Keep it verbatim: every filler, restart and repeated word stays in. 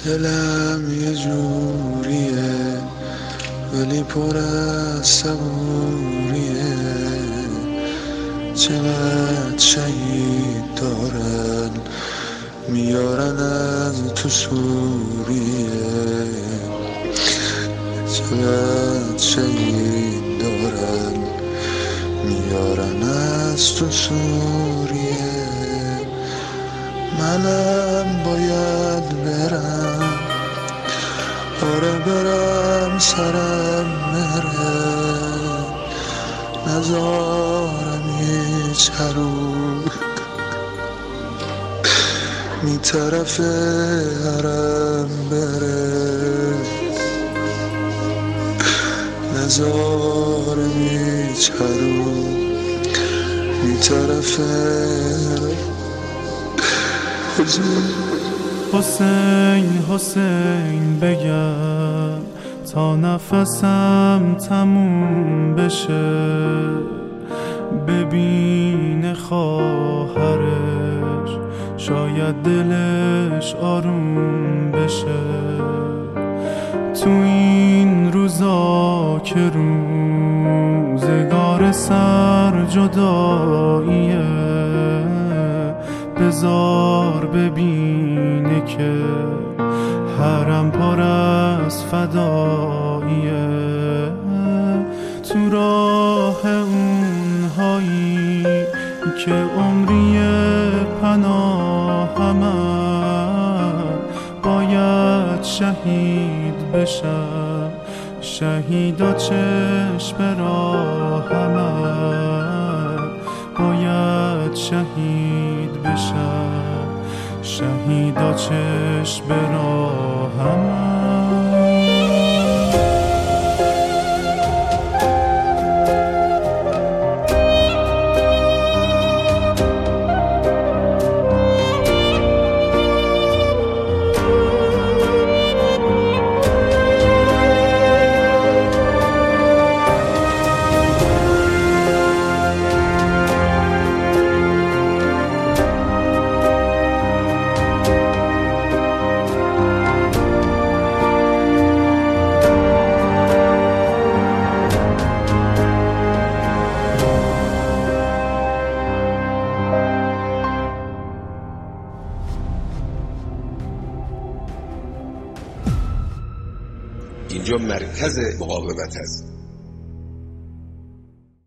دلم یه جوریه ولی پر از صبوریه، چقدر شهید دارن میارن از تو سوریه، چقدر شهید دارن میارن از تو سوریه. منم باید برم، آره برم، سرم مره، نزارم هیچ حروم می طرف حرم بره، نزارم هیچ حروم می طرف حسین حسین بگم تا نفسم تموم بشه، ببین خواهرش شاید دلش آروم بشه. تو این روزا که روزگار سر جداییه، بذار ببینه که حرم پر از فداییه. تو راه اونهایی که عمری پناهمن، باید شهید بشم، شهیدا چشم راهمن، باید شهید بشم، شهیدا چشم راهمن. اینجا مرکز مقاومت است.